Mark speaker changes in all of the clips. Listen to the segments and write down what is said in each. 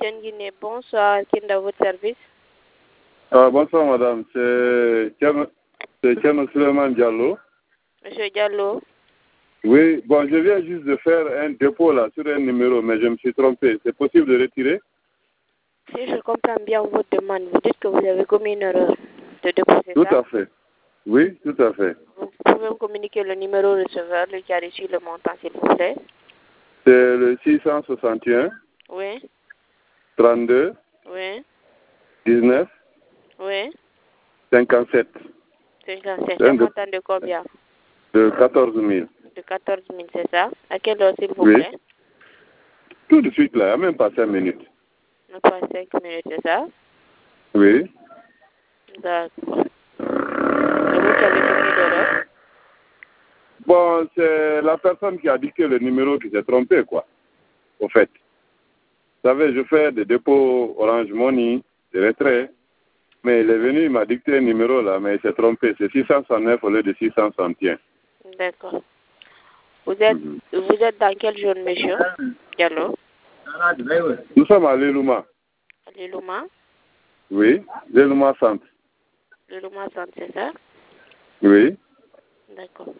Speaker 1: Amtienne Guinée, bonsoir, qui est dans votre service?
Speaker 2: Bonsoir madame, c'est Tiano Suleiman Diallo.
Speaker 1: Monsieur Diallo.
Speaker 2: Oui, bon, je viens juste de faire un dépôt là sur un numéro, mais je me suis trompé. C'est possible de retirer?
Speaker 1: Si je comprends bien votre demande, vous dites que vous avez commis une erreur de dépôt, c'est ça?
Speaker 2: Tout à fait. Oui, tout à fait.
Speaker 1: Vous pouvez me communiquer le numéro receveur, le qui a reçu le montant, s'il vous plaît?
Speaker 2: C'est le 661
Speaker 1: Oui,
Speaker 2: 32
Speaker 1: oui,
Speaker 2: 19
Speaker 1: oui.
Speaker 2: 57
Speaker 1: 57. Un montant de combien?
Speaker 2: de 14 000.
Speaker 1: De 14 000, c'est ça? À quelle heure, s'il vous
Speaker 2: Oui.
Speaker 1: plaît?
Speaker 2: Tout de suite là, il n'y a même pas 5 minutes.
Speaker 1: Non, pas 5 minutes, c'est ça?
Speaker 2: Oui.
Speaker 1: D'accord. Et vous qui avez commis l'erreur?
Speaker 2: Bon, c'est la personne qui a dicté le numéro qui s'est trompée, quoi, au fait. Vous savez, je fais des dépôts Orange Money, des retraits, mais il est venu, il m'a dicté un numéro là, mais il s'est trompé. C'est 669 au lieu de 661.
Speaker 1: D'accord. Vous êtes dans quelle zone, monsieur Diallo?
Speaker 2: Nous sommes à Lelouma.
Speaker 1: Lelouma?
Speaker 2: Oui, Lelouma Centre.
Speaker 1: Lelouma Centre, c'est ça?
Speaker 2: Oui.
Speaker 1: D'accord.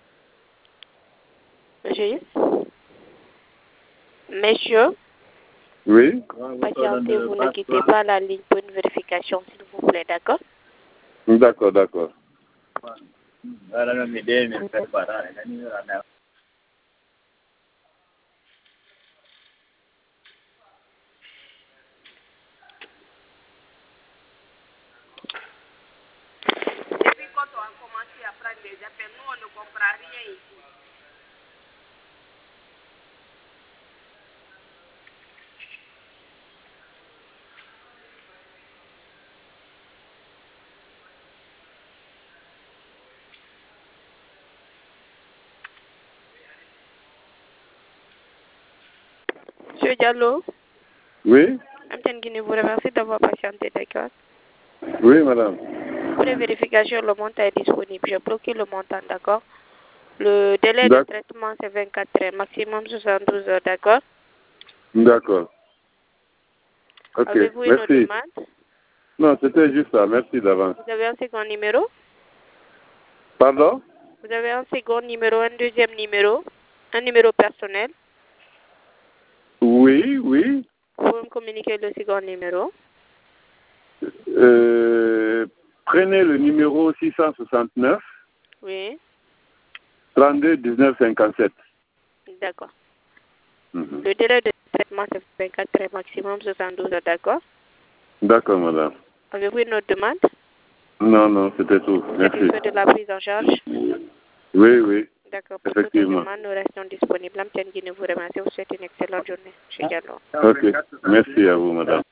Speaker 1: Monsieur? Monsieur?
Speaker 2: Oui.
Speaker 1: Patientez, vous ne quittez pas la ligne pour une vérification, s'il vous plaît, d'accord?
Speaker 2: D'accord, d'accord.
Speaker 1: Depuis quand on a commencé à prendre des appels, nous, on ne comprend rien ici. Monsieur Diallo?
Speaker 2: Oui.
Speaker 1: Amtienne Guinée vous remercie d'avoir patienté, d'accord?
Speaker 2: Oui, madame.
Speaker 1: Pour les vérifications, le montant est disponible. J'ai bloqué le montant, d'accord? Le délai de traitement, c'est 24 heures, maximum 72 heures, d'accord?
Speaker 2: D'accord. Ok,
Speaker 1: Avez-vous une autre
Speaker 2: merci.
Speaker 1: demande?
Speaker 2: Non, c'était juste ça. Merci d'avance.
Speaker 1: Vous avez un second numéro?
Speaker 2: Pardon?
Speaker 1: Vous avez un second numéro, un deuxième numéro, un numéro personnel?
Speaker 2: Oui, oui.
Speaker 1: Vous pouvez me communiquer le second numéro?
Speaker 2: Prenez le numéro 669
Speaker 1: Oui.
Speaker 2: 32 19 57.
Speaker 1: D'accord. Le délai de traitement, c'est 24 heures, maximum 72 heures, d'accord?
Speaker 2: D'accord, madame.
Speaker 1: Avez-vous une autre demande?
Speaker 2: Non, non, c'était tout.
Speaker 1: Vous
Speaker 2: Merci.
Speaker 1: satisfait de la prise en charge?
Speaker 2: Oui, oui.
Speaker 1: D'accord. Pour toute demande, nous restons disponibles. Amtienne Guinée vous remercie. Vous souhaite une excellente journée. Chez Diallo.
Speaker 2: Ok. Merci à vous, madame.